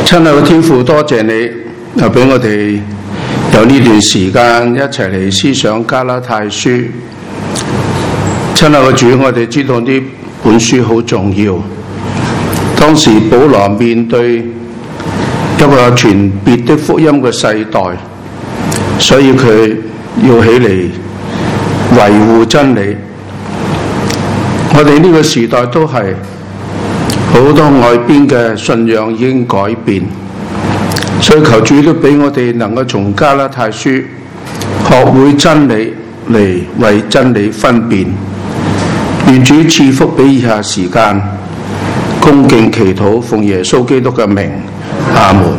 親愛嘅天父，多謝你又俾我哋有呢段時間一齊嚟思想加拉太書。親愛嘅主，我哋知道呢本書好重要。當時保羅面對一個傳別的福音嘅世代，所以佢要起嚟維護真理。我哋呢個時代都係好多外邊嘅信仰已經改變，所以求主都俾我哋能夠從加拉太書學會真理嚟為真理分辨。願主賜福俾以下時間，恭敬祈禱，奉耶穌基督嘅名，阿門。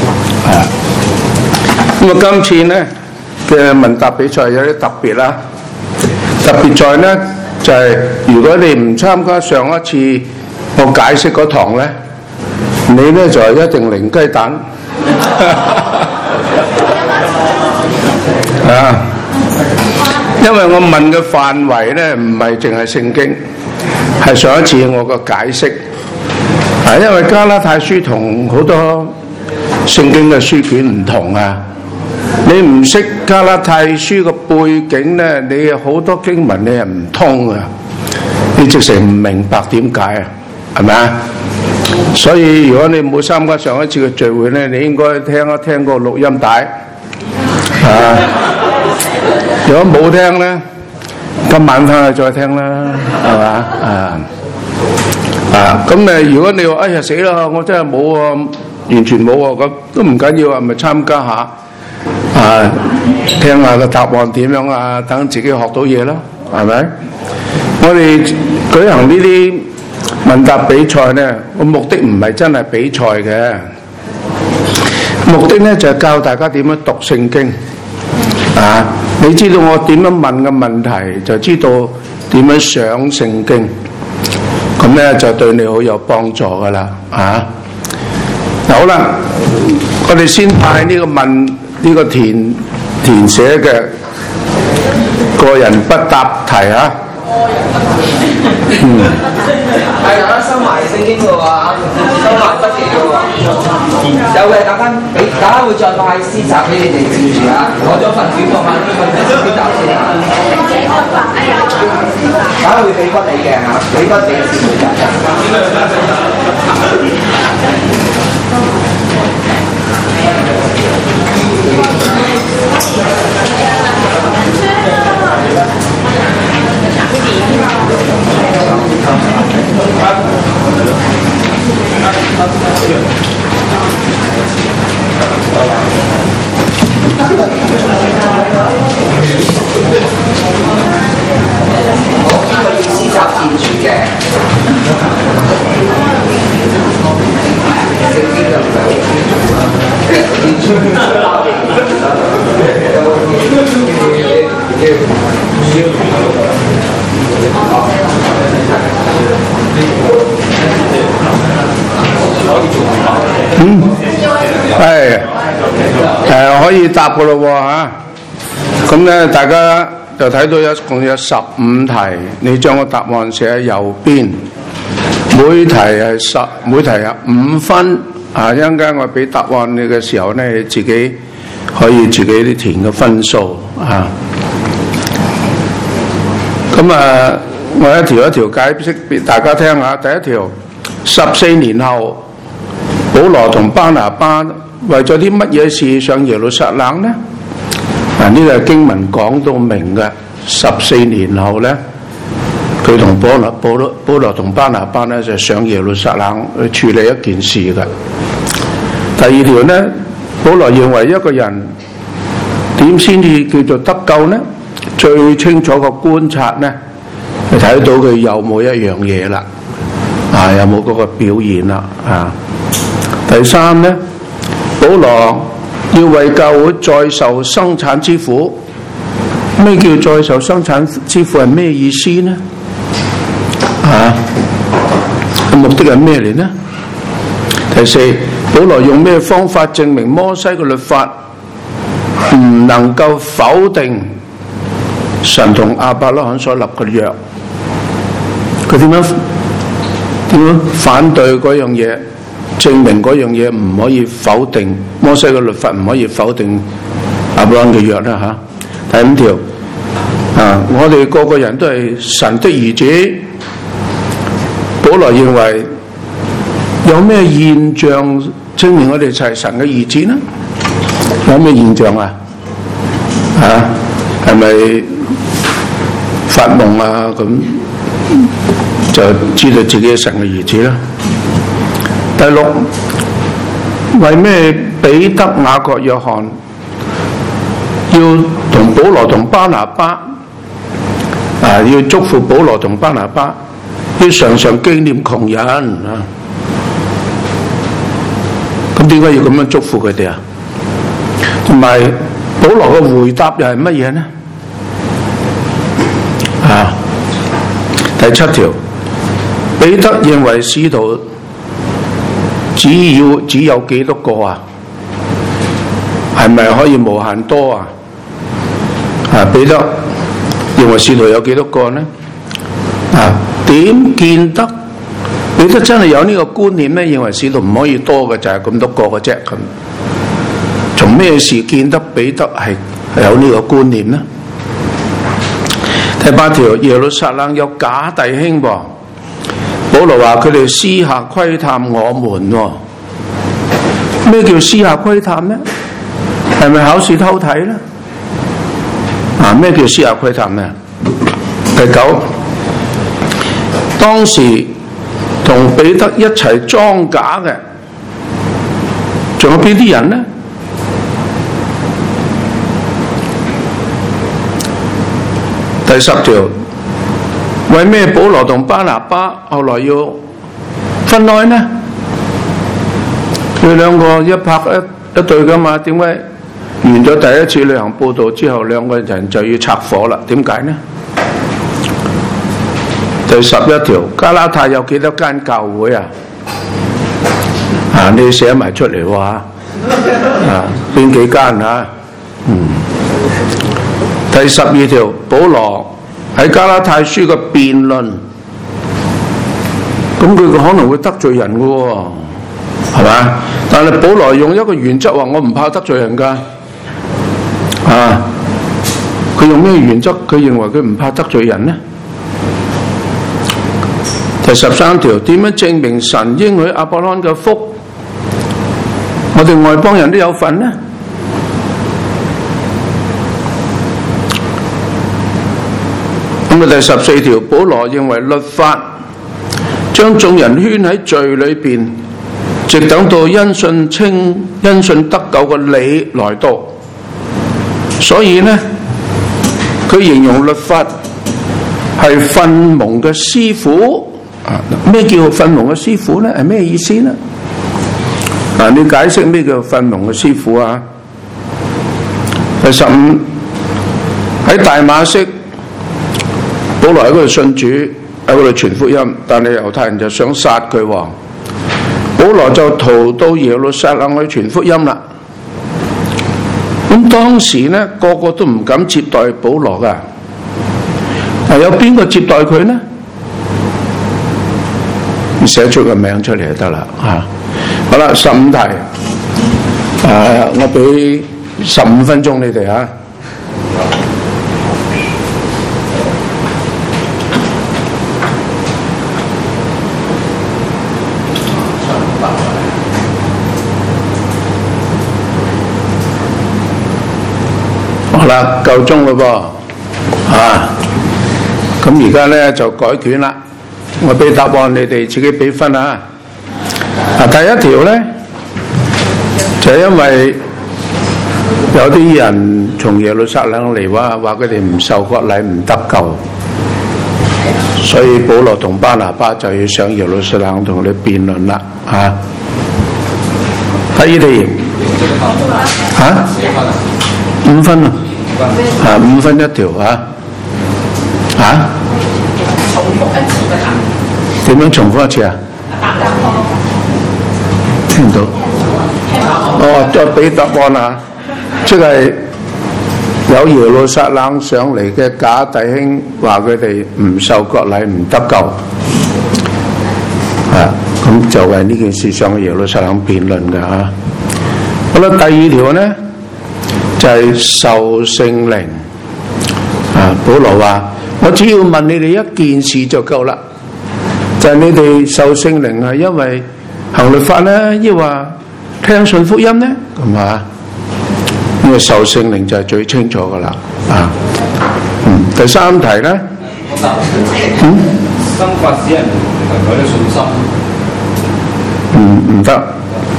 咁今次呢嘅問答比賽有啲特別啦，特別在呢就係如果你唔參加上一次我解釋嗰堂呢，你呢就一定零雞蛋因為我問嘅範圍呢唔係淨係聖經，係上一次我個解釋。因為加拉太書同好多聖經嘅書卷唔同啊，你唔識加拉太書嘅背景呢，你有好多經文你係唔通啊，你直情唔明白點解啊，係咪啊？所以如果你冇參加上一次嘅聚會呢，你應該聽一聽個錄音帶如果冇聽呢，今晚翻去再聽啦，係嘛？咁如果你話哎呀死啦，我真係冇啊，完全冇啊，咁都唔緊要啊，咪參加下聽下個答案點樣啊，等自己學到嘢啦，係咪？我哋舉行呢啲問答比賽呢，個目的唔係真係比賽嘅，目的呢就係教大家點樣讀聖經你知道我點樣問嘅問題，就知道點樣想聖經，咁呢就對你好有幫助噶啦好啦，我哋先派呢個問呢個填寫嘅個人不答題係大家收埋聖經嘅喎，收埋筆記嘅喎，有嘅大家會再派詩集俾你哋照住攞咗份卷放翻呢份詩集先大家會俾筆你嘅俾筆你先可以答噶咯喎咁咧大家就睇到一共有15題，你將個答案寫喺右邊，每題係5分一陣間我俾答案你嘅時候呢，你自己可以自己啲填個分數咁我一條一條解釋俾大家聽下。第一條，14年後保羅同巴拿巴為咗啲乜嘢事上耶路撒冷呢？呢個係經文講到明嘅。14年後呢，佢同保羅同巴拿巴呢就上耶路撒冷去處理一件事嘅。第二條呢，保羅認為一個人點先至叫做得救呢？最清楚個觀察呢，就睇到佢有冇一樣嘢啦，有冇嗰個表現啦第三呢，保羅要為教會再受生產之苦。咩叫再受生產之苦係咩意思呢？目的係咩嚟呢？第四，保羅用咩方法證明摩西嘅律法唔能夠否定神同亞伯拉罕所立嘅約？佢點樣反對嗰樣嘢？ 證明嗰樣嘢唔可以否定摩西嘅律法，唔可以否定亞伯蘭嘅約啦嚇。第五條我哋個個人都係神的兒子。保羅認為有咩現象證明我哋就係神嘅兒子呢？有咩現象啊？係咪發夢啊？咁就知道自己係神嘅兒子啦。第六，為咩彼得、雅各、約翰要同保羅同巴拿巴要祝福保羅同巴拿巴，要常常紀念窮人啊？咁點解要咁樣祝福佢哋啊？同埋保羅嘅回答又係乜嘢呢？第七條，彼得認為使徒只有幾多個啊？係咪可以無限多啊？彼得認為使徒有幾多個呢？點見得彼得真係有呢個觀念呢？認為使徒唔可以多嘅，就係咁多個嘅啫。咁從咩事見得彼得係有呢個觀念呢？第八條，耶路撒冷有假弟兄喎。保羅話佢哋私下窺探我們喎。咩叫私下窺探呢？係咪考試偷睇呢？咩叫私下窺探呢？第九，當時同彼得一齊裝假嘅仲有邊啲人呢？第十條，為咩保羅同巴拿巴後來要分開呢？佢兩個一拍一對噶嘛，點解完咗第一次旅行佈道之後，兩個人就要拆夥啦？點解呢？第11條，加拉太有幾多間教會啊？你寫埋出嚟喎，邊幾間啊？第12條，保羅喺加拉太書嘅辯論，咁佢可能會得罪人嘅喎，係嘛？但係保羅用一個原則話：我唔怕得罪人㗎。佢用咩原則？佢認為佢唔怕得罪人呢？第13條，點樣證明神應許亞伯蘭嘅福，我哋外邦人都有份呢？咁第14條，保羅認為律法將眾人圈喺罪裏邊，直等到因信得救嘅理來到。所以呢，佢形容律法係訓蒙嘅師傅。咩叫訓蒙嘅師傅呢？係咩意思呢？你解釋咩叫訓蒙嘅師傅啊？第15，喺大馬色，保羅喺嗰度信主，喺嗰度傳福音，但係猶太人就想殺佢喎。保羅就逃到耶路撒冷去傳福音啦。咁當時呢，個個都唔敢接待保羅噶。有邊個接待佢呢？寫出個名出嚟就得啦。好啦，15題，我俾15分鐘你哋嚇。好啦，夠鐘咯噃，咁而家咧就改卷啦。我俾答案，你哋自己俾分啊！第一條咧，就係因為有啲人從耶路撒冷嚟話佢哋唔受割禮唔得救，所以保羅同巴拿巴就要上耶路撒冷同佢哋辯論啦嚇。第二條5分啊，5分一條點樣重複一次啊？聽唔到。再俾答案啊！即係有耶路撒冷上嚟嘅假弟兄話佢哋唔受割禮唔得救。咁咁就為呢件事上耶路撒冷辯論嘅嚇。好啦，第二條呢就係、受聖靈。保羅話：我只要問你哋一件事就夠啦，就係、你哋受聖靈係因為行律法呢，抑或聽信福音呢？咁啊，因為受聖靈就係最清楚噶啦。第三題呢？ 生發使人佢嘅信心。 唔得，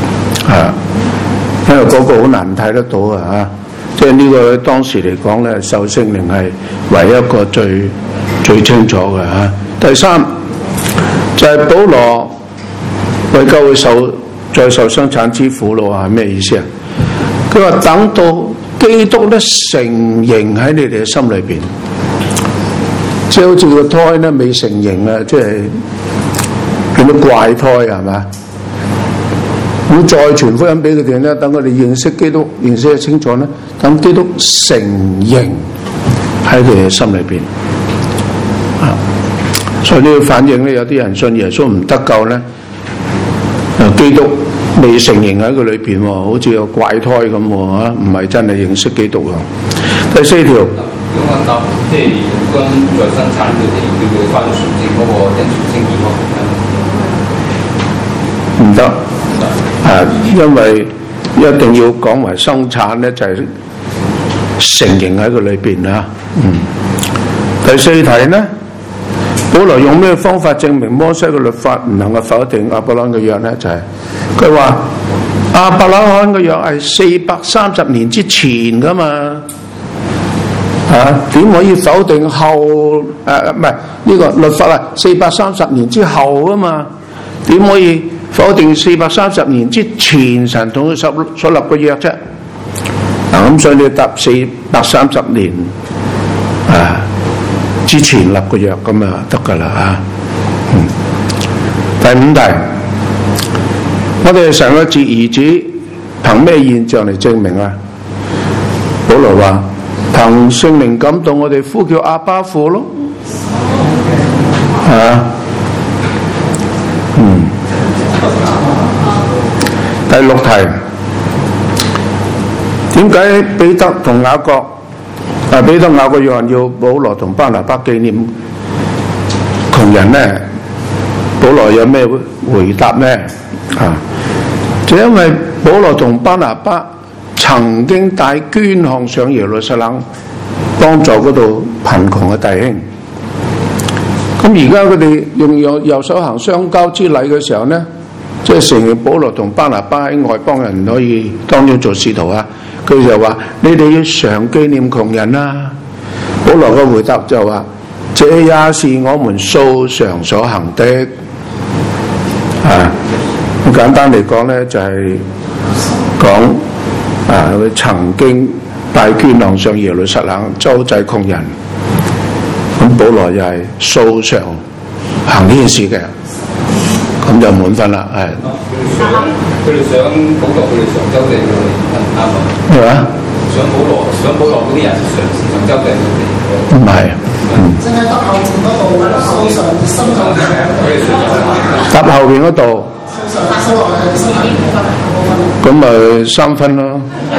因為嗰個好難睇得到啊！即係呢個當時嚟講咧，受聖靈係唯一一個最清楚嘅嚇。第三就係、保羅為教會再受生產之苦咯，係咩意思啊？佢話等到基督咧成形喺你哋嘅心裏邊，即係好似個胎咧未成形啊，即係叫做怪胎係嘛？咁再傳福音俾佢哋咧，等佢哋認識基督，認識得清楚咧，等基督成形喺佢哋嘅心裏邊。所以呢個反應咧，有啲人信耶穌唔得救咧，基督未成形喺佢裏邊，好似個怪胎咁喎，唔係真係認識基督啊。第四條。 即係剛在生產佢哋叫佢翻純正嗰個因純正義嗰個唔得。因為一定要講埋生產咧，就係、成形喺佢裏邊啊。第四題呢，保羅用咩方法證明摩西嘅律法唔能夠否定亞伯拉罕嘅約呢？就係佢話亞伯拉罕嘅約係430年之前噶嘛，點可以否定後？唔係呢個律法啊，430年之後啊嘛，點可以否定430年之前神同佢所立嘅約啫？咁所以你答430年之前立嘅約咁啊得噶啦第五題，我哋神嘅兒子憑咩現象嚟證明啊？保羅話憑聖靈感動我哋呼叫阿爸父咯。第六題，點解彼得同雅各彼得、雅各、約翰要保羅同巴拿巴紀念窮人呢？保羅有咩回答呢？就因為保羅同巴拿巴曾經帶捐項上耶路撒冷，幫助嗰度貧窮嘅弟兄。咁而家佢哋用右手行相交之禮嘅時候呢，即係承認保羅同巴拿巴喺外邦人可以當中做使徒啊。佢就話：你哋要常紀念窮人啦。保羅嘅回答就話：這也是我們素常所行的。咁簡單嚟講咧，就係講佢曾經帶捐項上耶路撒冷周濟窮人。咁保羅又係素常行呢件事嘅，咁就滿分啦。 佢哋想保羅，佢哋常周濟佢哋，啱唔啱？ 咩話？ 想保羅嗰啲人常周濟佢哋。 唔係， 淨係答後邊嗰度，素常心痛嘅。 答後邊嗰度。咁咪3分咯，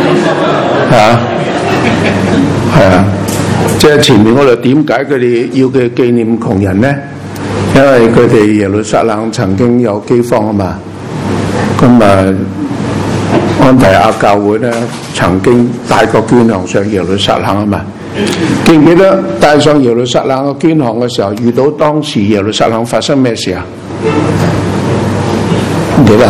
係啊，即係前面嗰度點解佢哋要嘅紀念窮人呢？因為佢哋耶路撒冷曾經有饑荒啊嘛，咁安提阿教會咧曾經帶過捐項上耶路撒冷啊嘛，記唔記得帶上耶路撒冷嘅捐項嘅時候，遇到當時耶路撒冷發生咩事啊？唔記得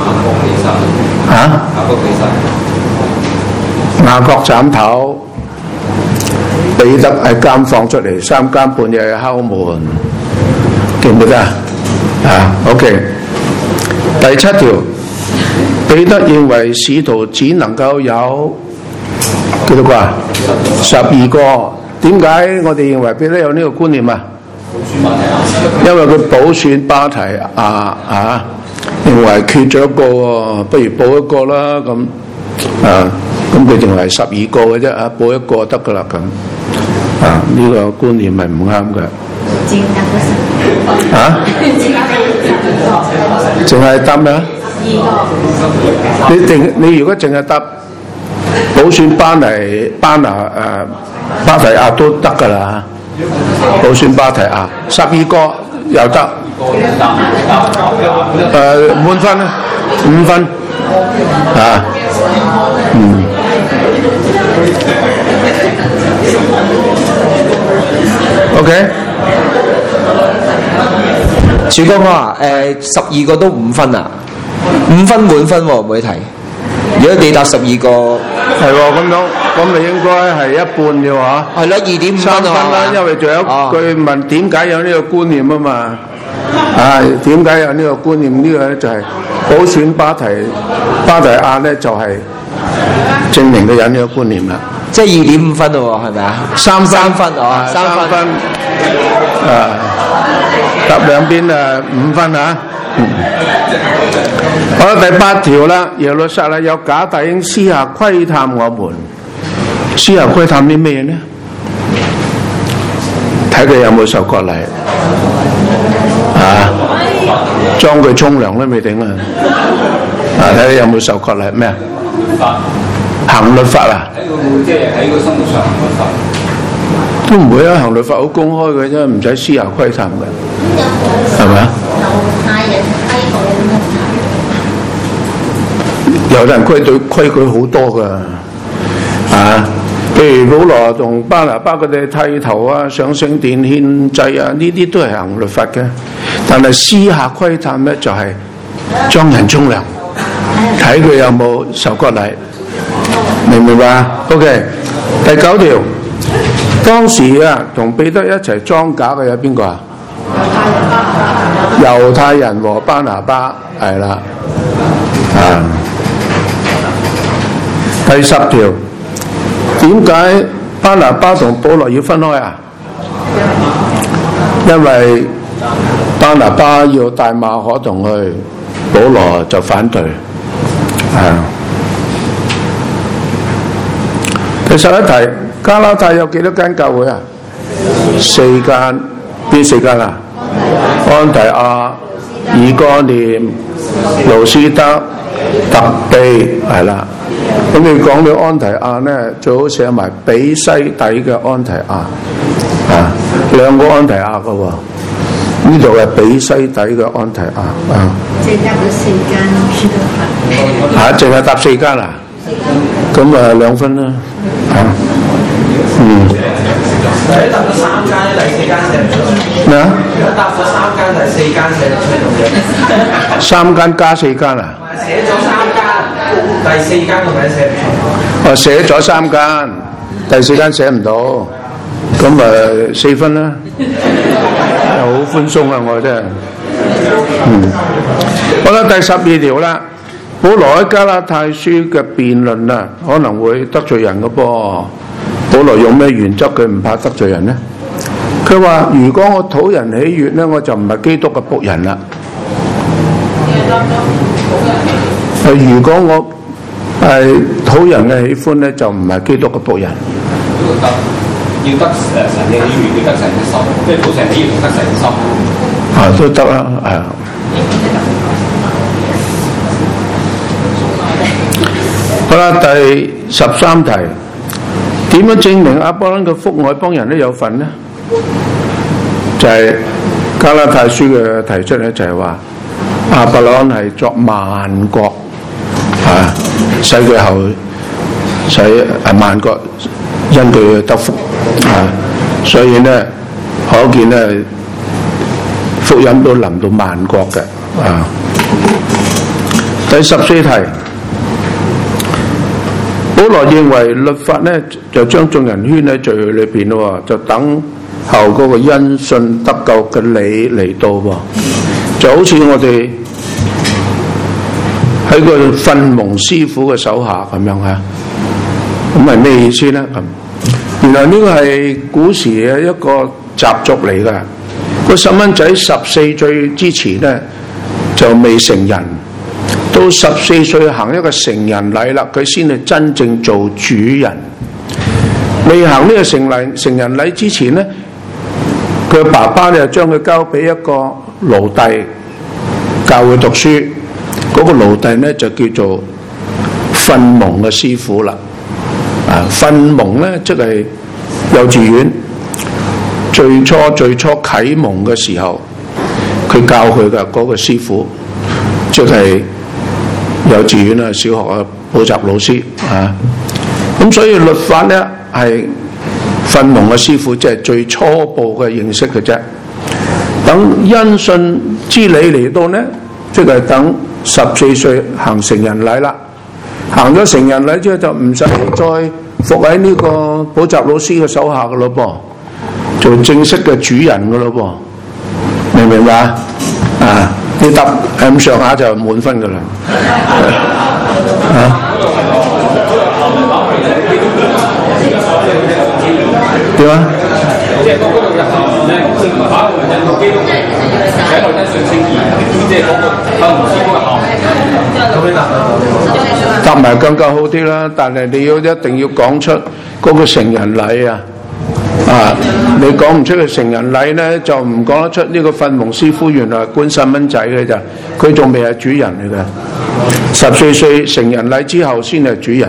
雅各斬頭，彼得喺監放出嚟，3更半夜敲門，記唔記得？OK。第7條，彼得認為使徒只能夠有幾多個啊？12個。點解我哋認為彼得有呢個觀念啊？因為佢補選巴提認為缺咗一個喎，不如報一個啦咁咁佢認為12個嘅啫報一個得噶啦咁呢個觀念係唔啱嘅淨係答咩啊？你如果淨係答補選巴提亞都得㗎啦，補選巴提亞12個又得，滿分咧5分啊，OK。 曙光話12個都5分啊，5分滿分喎，每題。如果你答12個， 係喎，咁你應該係一半嘅喎。 係咯，2.5分 3分啦，因為仲有一句問點解有呢個觀念啊嘛。點解有呢個觀念？呢個咧就係補選巴提亞咧，就係證明佢有呢個觀念啦。 即係2.5分咯喎，係咪啊？3分哦，3分。 答兩邊5分啊。好啦，第8條啦，耶路撒冷有假弟兄私下窺探我們，私下窺探啲咩呢？睇佢有冇受割禮裝佢沖涼都未定啊！睇佢有冇受割禮咩啊？行律法啊？ 即係喺個生活上行律法。 都唔會啊，行律法好公開嘅啫，唔使私下窺探嘅，係咪啊？猶太人規矩好多噶，譬如保羅同巴拿巴佢哋剃頭啊、上聖殿獻祭啊，呢啲都係行律法嘅。但係私下窺探咧，就係裝人沖涼，睇佢有冇受割禮，明唔明白？OK， 第9條。當時同彼得一齊裝假嘅有邊個啊？猶太人和巴拿巴係啦，第10條，點解巴拿巴同保羅要分開啊？因為巴拿巴要帶馬可同去，保羅就反對。第11題。加拉太有幾多間教會啊？4間，邊4間啊？安提阿、以哥念、路斯德、特庇係啦。咁你講到安提阿呢，最好寫埋比西底嘅安提阿兩個安提阿嘅喎。呢度係比西底嘅安提阿即係答咗4間， 淨係答4間啊？咁2分啦。 答咗3間，第4間寫唔出。 咩啊？ 答咗3間，第4間寫得出。 3間加4間啊？ 寫咗3間，第4間個名寫唔出。 寫咗3間，第4間寫唔到，咁4分啦。好寬鬆啊！我真係。好啦，第12條啦。保羅喺加拉太書嘅辯論啊，可能會得罪人嘅噃。保羅用咩原則佢唔怕得罪人呢？佢話：如果我討人喜悅呢，我就唔係基督嘅僕人啦。如果我係討人嘅喜歡呢，就唔係基督嘅僕人。 要得神嘅喜悅，要得神嘅心，即係討神喜悅同得神嘅心。 都得啦，好啦，第13題。點樣證明亞伯蘭嘅福外邦人都有份呢？就係加拉太書嘅提出咧，就係話亞伯蘭係作萬國使佢後使萬國因佢得福所以咧可見咧福音都臨到萬國嘅第14題。保羅認為律法咧就將眾人圈喺罪裏邊咯，就等候嗰個因信得救嘅理嚟到喎，就好似我哋喺個訓蒙師傅嘅手下咁樣嚇。咁係咩意思咧？原來呢個係古時嘅一個習俗嚟㗎。個細蚊仔14歲之前咧就未成人。到14歲行一個成人禮啦，佢先係真正做主人。未行呢個成人禮之前咧，佢爸爸咧就將佢交俾一個奴隸， 教會讀書，嗰個奴隸咧就叫做訓蒙嘅師傅啦。訓蒙咧即係幼稚園最初啟蒙嘅時候，佢教佢嘅嗰個師傅，即係幼稚園啊、小學啊、補習老師啊。咁所以律法咧係訓蒙嘅師傅，即係最初步嘅認識嘅啫。等因信之理嚟到呢，即係等14歲行成人禮啦。行咗成人禮之後就唔使再服喺呢個補習老師嘅手下嘅咯噃，做正式嘅主人嘅咯噃，明唔明白啊？你答咁上下就滿分嘅啦。點啊？即係嗰個入行咧，把個印度基督喺度得上聖義，即係嗰個教牧師嗰個行。答埋更加好啲啦，但係你要一定要講出嗰個成人禮啊！你講唔出個成人禮咧，就唔講得出呢個訓蒙師傅原來係官細蚊仔嘅咋，佢仲未係主人嚟嘅。14歲成人禮之後先係主人。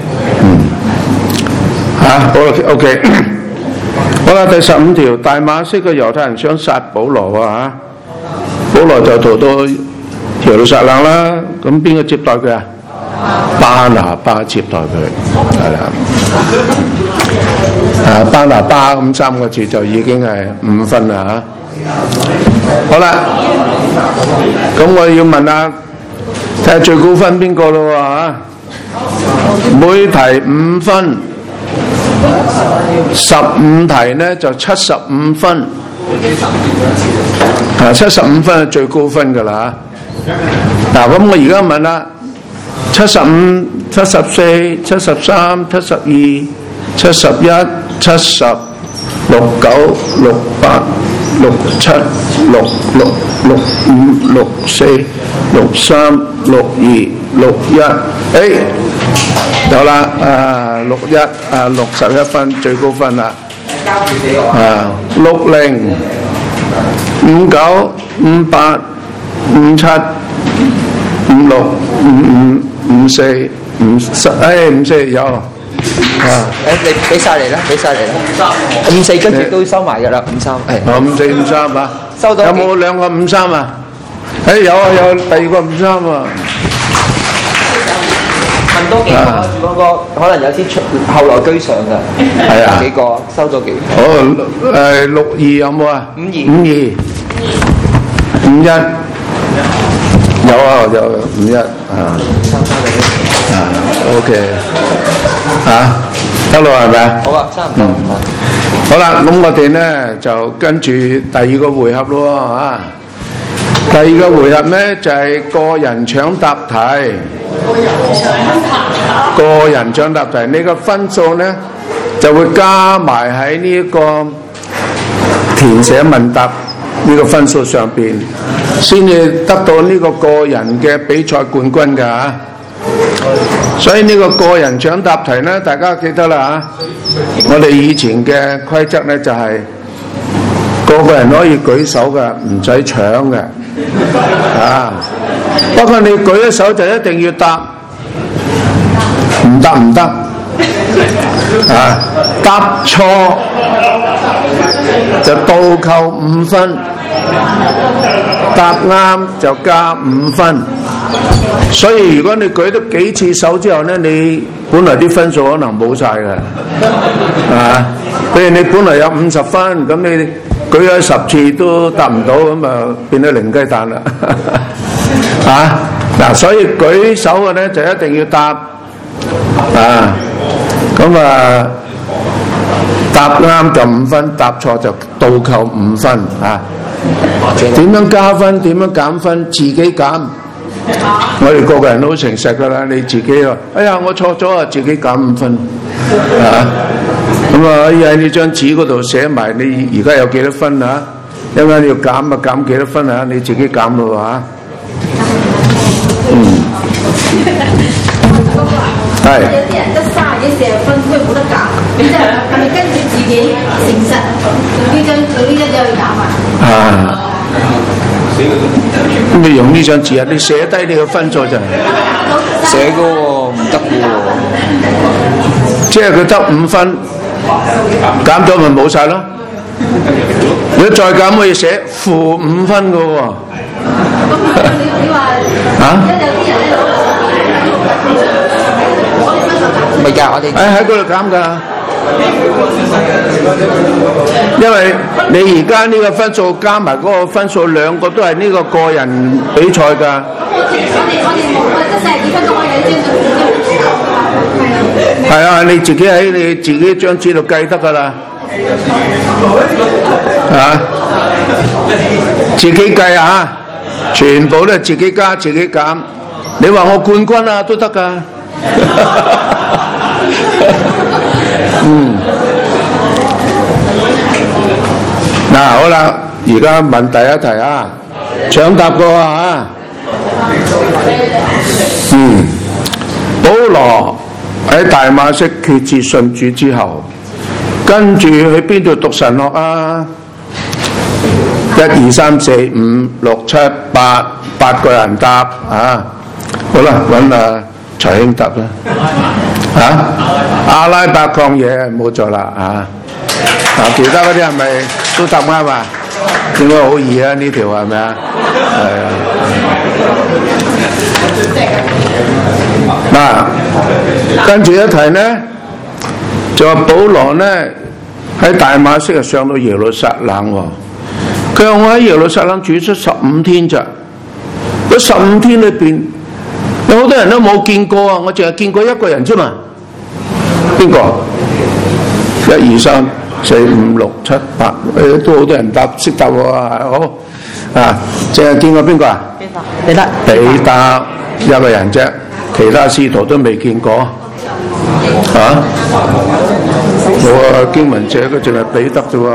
好啦 ，OK。好啦，第15條，大馬色嘅猶太人想殺保羅啊！保羅就逃到耶路撒冷啦。咁邊個接待佢啊？巴拿巴接待佢，係啦。巴拿巴咁3個字就已經係5分啦嚇。好啦，咁我要問下，睇下最高分邊個咯嚇？每題5分。15題呢就75分，75分係最高分㗎啦。嗱，咁我而家問啦，75、74、73、72、71、70、69、68、67、66、65、64、63、62、61，有啦，6161分最高分啦，60、59、58、57、56、55、54、54有。 你俾晒嚟啦，54跟住都收埋㗎啦，53。 54、53啊， 收到。 有冇兩個53啊？有啊，有第二個53啊。 問多幾個，嗰個可能有啲後來居上㗎。係啊，幾個收咗幾個 ？62有冇啊？52、51有啊，有51啊。OK 得咯，係咪啊？ 好啊，差唔多。 好啦，咁我哋咧就跟住第二個回合咯嚇。第二個回合咧就係個人搶答題。個人搶答題，呢個分數咧就會加埋喺呢一個填寫問答呢個分數上邊，先至得到呢個個人嘅比賽冠軍㗎嚇。所以呢個個人搶答題咧，大家記得啦嚇。我哋以前嘅規則咧就係個人可以舉手嘅，唔使搶嘅啊。不過你舉一手就一定要答，唔得啊！答錯就倒扣5分，答啱就加5分。所以如果你舉得幾次手之後咧，你本來啲分數可能冇晒嘅，啊！譬如你本來有50分，咁你舉咗10次都答唔到，咁啊變咗零雞蛋啦。嗱，所以舉手嘅咧就一定要答，咁答啱就5分，答錯就倒扣5分啊。點樣加分？點樣減分？自己減。我哋個人都好誠實噶啦，你自己話，哎呀我錯咗啊，自己減5分咁可以喺呢張紙嗰度寫埋你而家有幾多分啊？一陣間要減啊，減幾多分啊？你自己減咯嚇。係。有啲人得30幾40分，佢冇得減，即係咪跟住自己誠實用呢張有去減啊？ 咁你用呢張紙啊？你寫低你個分數就係寫嗰個唔得嘅喎， 即係佢得5分，減咗咪冇晒咯。如果再減可以寫-5分嘅喎。啊？ 咪㗎，我哋喺嗰度減㗎。因為你而家呢個分數加埋嗰個分數，兩個都係呢個個人比賽㗎。係啊，你自己喺你自己張紙度計得㗎啦。啊，自己計啊，全部都係自己加自己減。你話我冠軍啊都得㗎。嗱，好啦，而家問第一題啊，搶答過啊。保羅喺大馬色決志信主之後，跟住去邊度讀神學啊？1、2、3、4、5、6、7、8個人答啊。好啦，揾財兄答啦。阿拉伯曠野冇咗啦啊！其他嗰啲係咪都答啱啊？應該好易啊，呢條係咪啊？係啊。跟住一題呢，就話保羅呢喺大馬色上到耶路撒冷喎。佢話我喺耶路撒冷住咗15天咋，嗰15天裏邊有好多人都冇見過啊，我淨係見過一個人啫嘛。邊個？1、2、3、4、5、6、7、8，都好多人答識答喎。好啊，淨係見過邊個啊？彼得一個人啫，其他使徒都未見過。冇啊，經文寫嘅淨係彼得啫喎。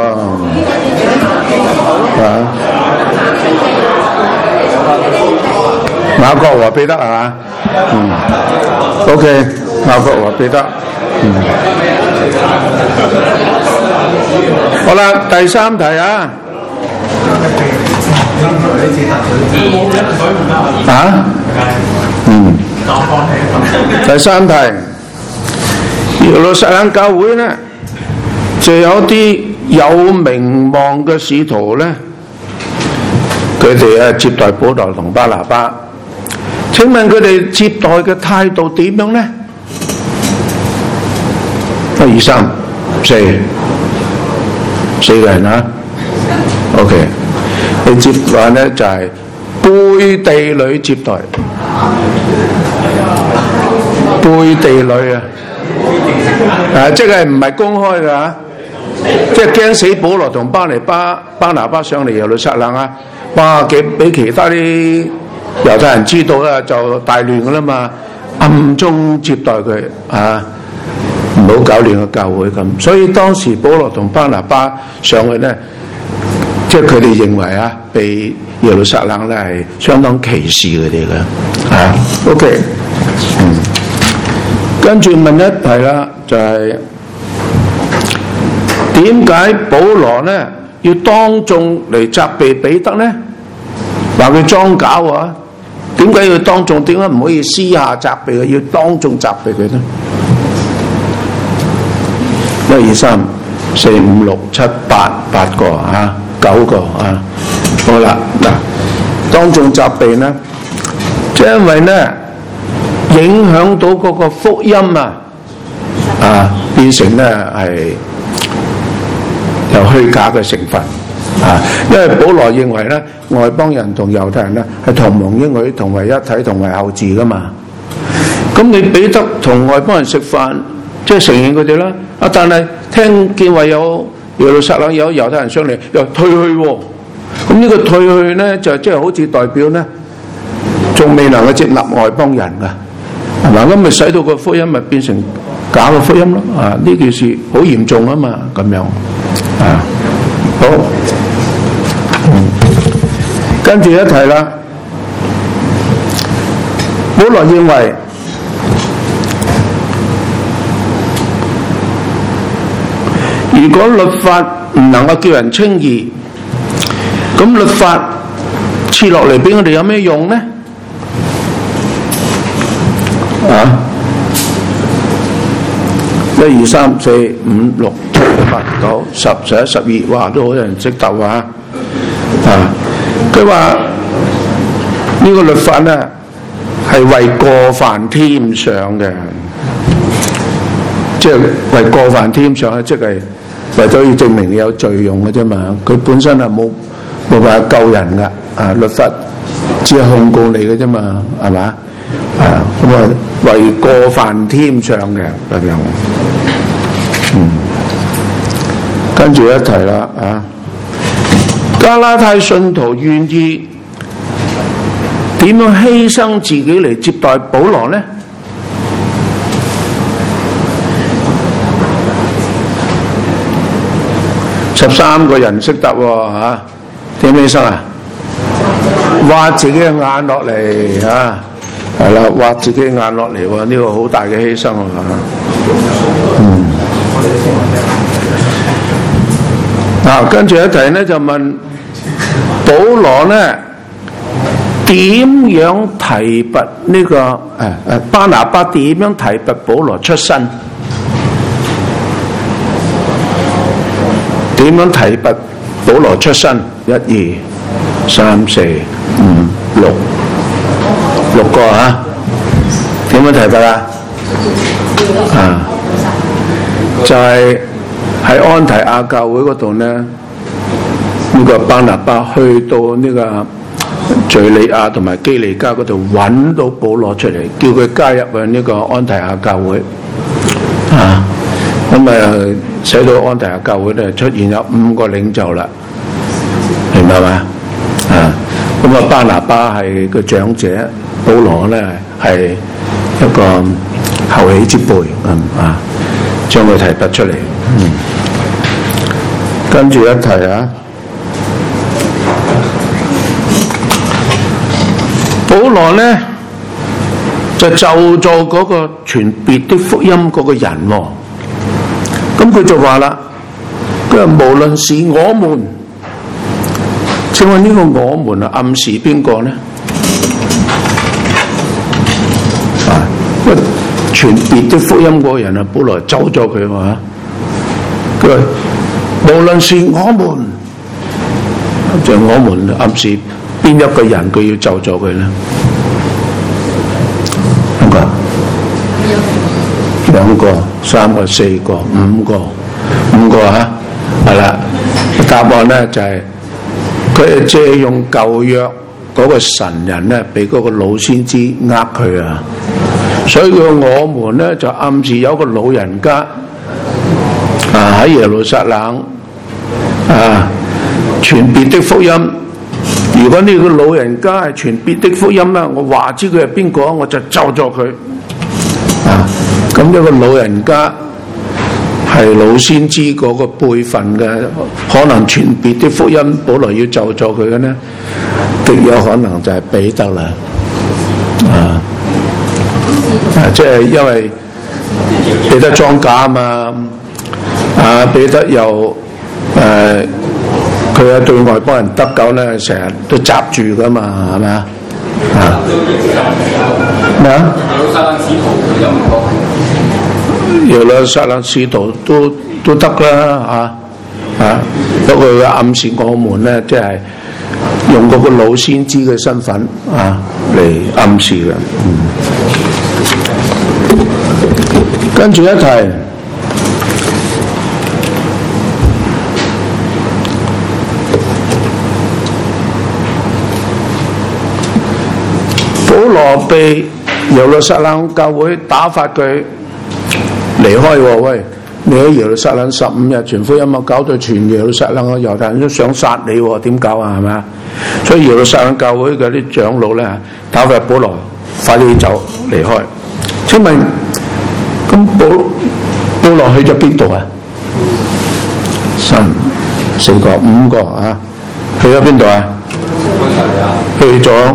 雅各和彼得係嘛？OK， 雅各和彼得。好啦，第3題啊。第3題，耶路撒冷教會呢，就有啲有名望嘅使徒呢，佢哋接待保羅同巴拿巴。請問佢哋接待嘅態度點樣呢？1、2、3、4個人啊。OK， 你接待呢就係背地裏接待，背地裏即係唔係公開㗎嚇，即係驚死保羅同巴拿巴上嚟耶路撒冷啊！哇，俾其他啲猶太人知道啦，就大亂㗎啦嘛，暗中接待佢啊，唔好搞亂個教會咁。所以當時保羅同巴拿巴上去呢，即係佢哋認為啊，被耶路撒冷咧係相當歧視佢哋嘅OK， 跟住問一題啦，就係點解保羅呢要當眾嚟責備彼得呢？話佢裝假喎，點解要當眾？點解唔可以私下責備佢？要當眾責備佢呢？1、2、3、4、5、6、7、8個啊，9個啊。好啦，嗱，當眾責備呢，即係因為呢影響到嗰個福音變成呢係有虛假嘅成分因為保羅認為呢外邦人同猶太人呢係同蒙應許、同為一體、同為後嗣噶嘛。咁你彼得同外邦人食飯，即係承認佢哋啦。但係聽見話有耶路撒冷有猶太人上嚟，又退去喎。咁呢個退去呢，就即係好似代表呢，仲未能夠接納外邦人㗎，係嘛？咁咪使到個福音咪變成假嘅福音咯。呢件事好嚴重啊嘛，咁樣好。跟住一題啦，保羅認為如果律法唔能夠叫人稱義，咁律法賜落嚟俾我哋有咩用呢？啊！1、2、3、4、5、6、7、8、9、10、11、12，哇！都好多人識答啊！佢話呢個律法咧係為過犯添上嘅，即係為過犯添上咧，即係為咗要證明你有罪用嘅啫嘛。佢本身係冇辦法救人噶，律法只係控告你嘅啫嘛，係嘛？咁啊為過犯添上嘅咁樣。跟住一提啦加拉太信徒願意點樣犧牲自己嚟接待保羅呢？13個人識得喎點犧牲啊？挖自己嘅眼落嚟係啦，挖自己嘅眼落嚟喎，呢個好大嘅犧牲跟住一提呢就問保羅呢點樣提拔呢個巴拿巴點樣提拔保羅出身？點樣提拔保羅出身？1、2、3、4、5、6，6個點樣提拔就係喺安提阿教會嗰度呢，呢個巴拿巴去到呢個敘利亞同埋基利家嗰度揾到保羅出嚟，叫佢加入去呢個安提阿教會咁使到安提阿教會咧出現有5個領袖啦，明白嘛？咁巴拿巴係個長者，保羅咧係一個後起之輩將佢提拔出嚟。跟住一提保羅呢就咒詛嗰個傳別的福音嗰個人咁佢就話啦，佢話無論是我們，請問呢個我們暗示邊個呢？傳別的福音嗰個人保羅咒詛佢佢話無論是我們，就我們暗示邊一個人佢要咒詛佢呢？2個、3個、4個、5個係啦。答案呢就係佢借用舊約嗰個神人呢，俾嗰個老先知佢所以我們呢就暗示有個老人家喺耶路撒冷傳別的福音。如果呢個老人家係傳別的福音啦，我話知佢係邊個，我就咒詛佢咁呢個老人家係老先知嗰個輩份嘅，可能傳別的福音，保羅要咒詛佢嘅呢，極有可能就係彼得啦。即係因為彼得裝假嘛，彼得又佢對外邦人得救咧，成日都閘住噶嘛，係咪咩啊？耶路撒冷使徒都得啦不過佢暗示我們咧，即係用嗰個老先知嘅身份嚟暗示嘅。跟住一提保羅被耶路撒冷教會打發佢離開喂，你喺耶路撒冷15日傳福音搞到全耶路撒冷嘅猶太人都想殺你點搞係咪？所以耶路撒冷教會嘅啲長老咧打發保羅快啲走離開。請問咁保羅去咗邊度3、4個、5個去咗邊度去咗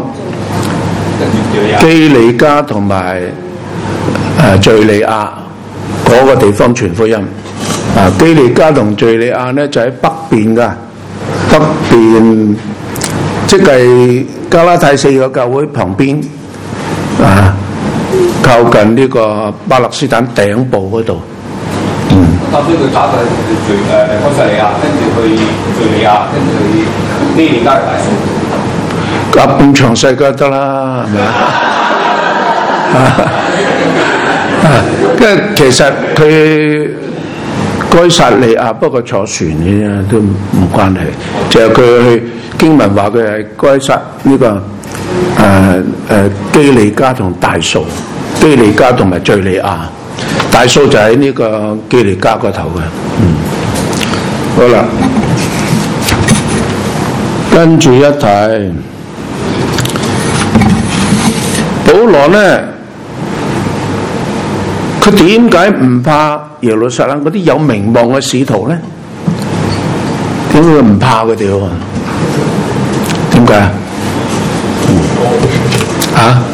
基利家同埋敘利亞嗰個地方傳福音。基利家同敘利亞呢就喺北邊噶，北邊即係加拉太4個教會旁邊啊，靠近呢個巴勒斯坦頂部嗰度。 啱先佢打到哥斯利亞，跟住去敍利亞，跟住去呢年加大數。 夾咁詳細梗得啦，係咪啊？跟住其實佢該撒利亞不過坐船嘅啫，都唔關係。就係佢去經文話佢係該撒呢個基利家同大數，基利家同埋敍利亞。大數就喺呢個基利家嗰頭嘅。好啦，跟住一睇。保羅呢，佢點解唔怕耶路撒冷嗰啲有名望嘅使徒呢？點解佢唔怕佢哋喎？點解啊？啊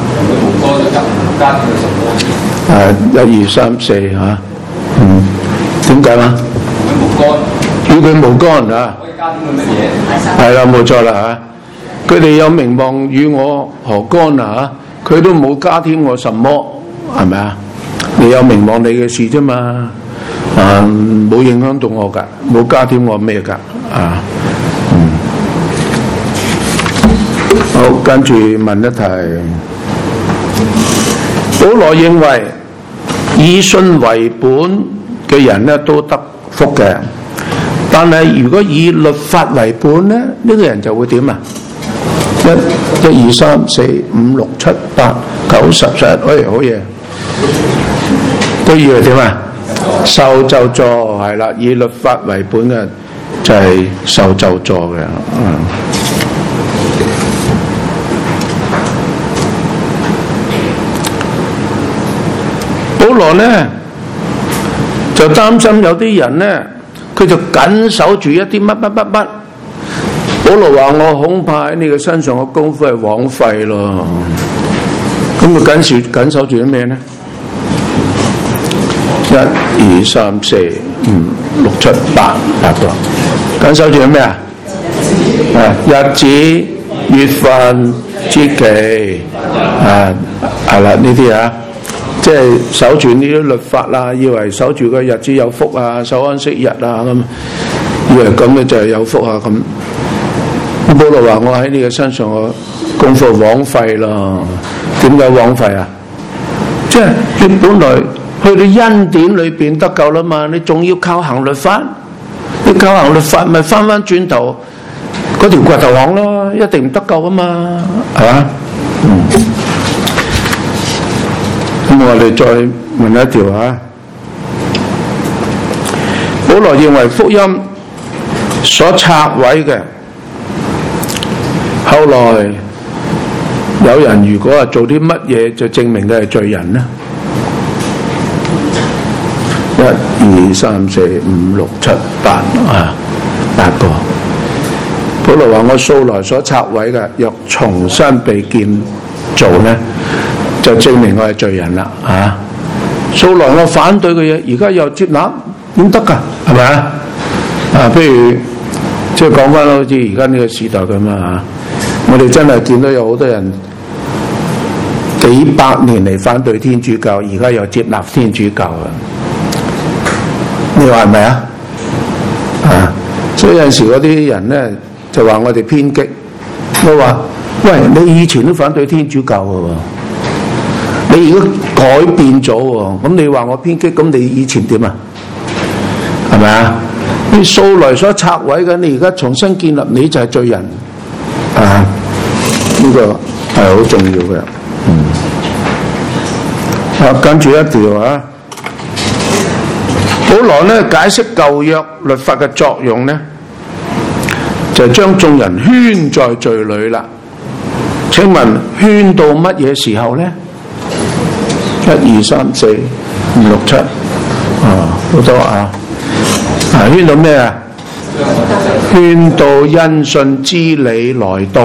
？1、2、3、4嚇，點解啊？與佢無干啊！係啦，冇錯啦嚇。佢哋有名望與我何干啊？佢都冇加添我什麼，係咪啊？你有名望你嘅事啫嘛，冇影響到我㗎，冇加添我咩㗎啊？好，跟住問一題。保羅認為以信為本嘅人咧都得福嘅，但係如果以律法為本咧，呢個人就會點啊？1、2、3、4、5、6、7、8、9、10、11，好嘢，都以為點啊？受咒詛係啦，以律法為本嘅就係受咒詛嘅。保羅呢就擔心有啲人呢，佢就緊守住一啲乜。保羅話：我恐怕喺你嘅身上嘅功夫係枉費咯。咁佢緊守住啲咩呢？1、2、3、4、5、6、7、8個，緊守住啲咩啊？日子、月份、節期係啦，呢啲啊。即係守住呢啲律法啦，以為守住個日子有福啊，守安息日啊咁，以為咁嘅就係有福啊咁。保羅話：我喺你嘅身上個功夫枉費咯。點解枉費啊？即係你本來去到恩典裏邊得救啦嘛，你仲要靠行律法？你靠行律法咪翻轉頭嗰條骨頭行咯，一定唔得救噶嘛，係嘛？咁我哋再問一條啊。保羅認為福音所拆毀嘅，後來有人如果係做啲乜嘢就證明佢係罪人呢？1、2、3、4、5、6、7、8，8個。保羅話：我素來所拆毀嘅，若重新被建造呢，就證明我係罪人啦，素來我反對嘅嘢，而家又接納，點得㗎？係咪啊？譬如即係講翻好似而家呢個時代咁啊，我哋真係見到有好多人幾百年嚟反對天主教，而家又接納天主教啊！你話係咪啊？所以有陣時嗰啲人咧就話我哋偏激，我話：喂，你以前都反對天主教嘅喎。你而家改變咗喎，咁你話我偏激，咁你以前點啊？係咪啊？你素來所拆毀嘅，你而家重新建立，你就係罪人啊！呢個係好重要嘅。跟住一條啊，保羅呢解釋舊約律法嘅作用呢，就係將眾人圈在罪裏啦。請問圈到乜嘢時候呢？1、2、3、4、5、6、7，好多啊！圈到咩啊？圈到因信之理來到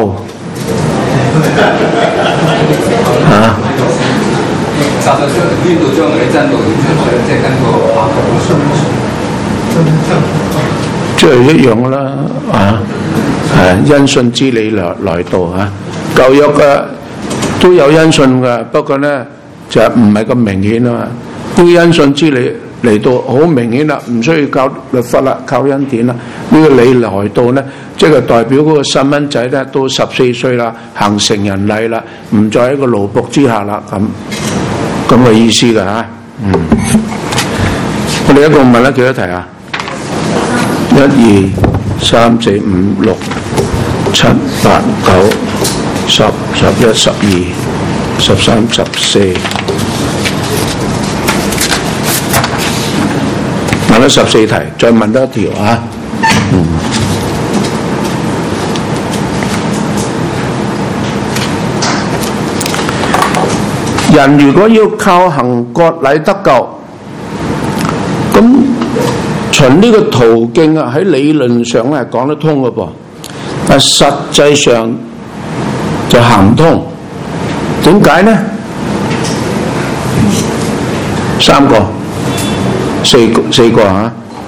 實際上圈到將佢哋真道點出嚟，即係跟個即係一樣啦，因信之理來到啊。舊約嘅都有因信嘅，不過咧就唔係咁明顯啊嘛。呢因信之理嚟到好明顯啦，唔需要靠律法啦，靠恩典啦。呢個理來到咧，即係代表嗰個細蚊仔咧到14歲啦，行成人禮啦，唔再喺個奴僕之下啦，咁嘅意思㗎嚇。我哋一共問咗幾多題啊？1、2、3、4、5、6、7、8、9、10、11、12、13、14，問咗14題，再問多一條啊。人如果要靠行割禮得救，咁循呢個途徑啊，喺理論上咧係講得通嘅噃，但實際上就行唔通。點解呢？4個嚇，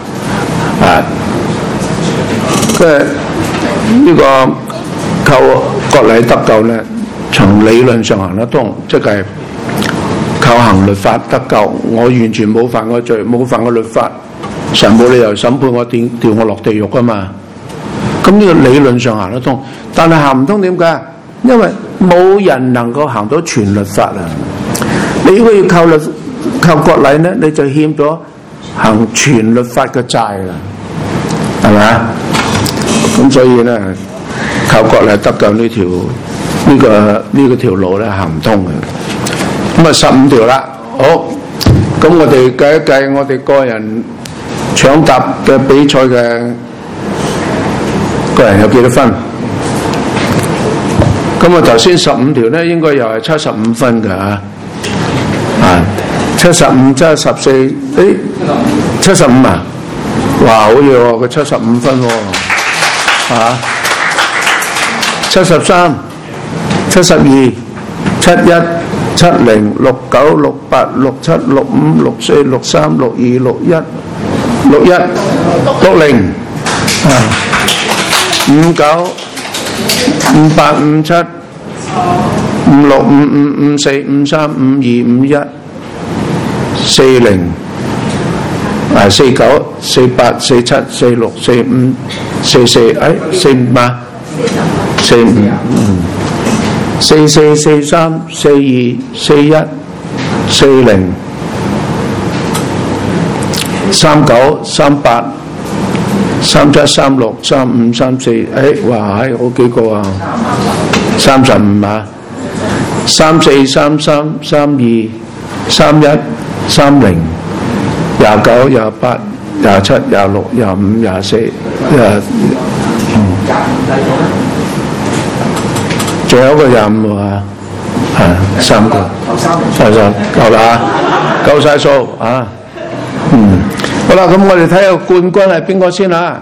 即係呢個靠割禮得救咧，從理論上行得通，即係靠行律法得救。我完全冇犯過罪，冇犯過律法，神冇理由審判我，掉我落地獄㗎嘛。咁呢個理論上行得通，但係行唔通點解？因為冇人能夠行到全律法啊！你如果要靠割禮呢，你就欠咗行全律法嘅債啦，係咪啊？咁所以咧，靠割禮得救呢個條路咧行唔通嘅。咁啊15條啦，好，咁我哋計一計我哋個人搶答嘅比賽嘅個人有幾多分？咁啊頭先15條咧應該又係75分㗎嚇，75加14，誒75啊！哇，好嘢喎，佢75分喎，73、72、71、70、69、68、67、65、64、63、62、61、61、60、59、58、57、56、55、54、53、52、51、40、49、48、47、46、45、44，45啊，45，44、43、42、41、40、39、38、37、36、35、34，哇，好幾個啊，35啊，34、33、32、31、30、29、28、27、26、25、24，仲有一個25啊，係3個，夠啦，夠晒數啊，好啦，咁我哋睇下冠軍係邊個先啊？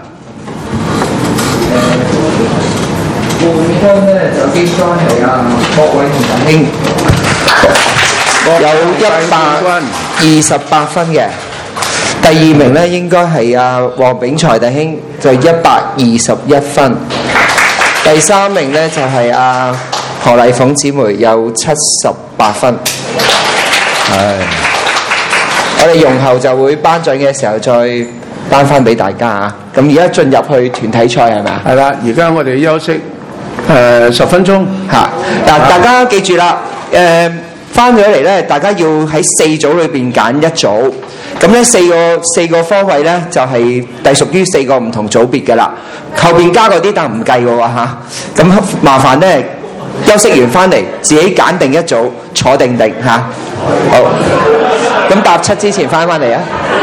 冠軍咧就應該係郭偉同大興，有128分嘅。第2名咧應該係黃炳才弟兄，就121分。第3名咧就係何麗鳳姊妹，有78分。我哋容後就會頒獎嘅時候再頒翻俾大家啊！咁而家進入去團體賽係咪啊？ 係啦，而家我哋休息10分鐘嚇。嗱，大家記住啦，翻咗嚟咧，大家要喺4組裏邊揀一組。咁咧四個科位咧就係隸屬於4個唔同組別嘅啦。後邊加嗰啲但唔計嘅喎嚇。咁麻煩咧休息完翻嚟自己揀定一組，坐定嚇。好。咁87之前翻嚟啊！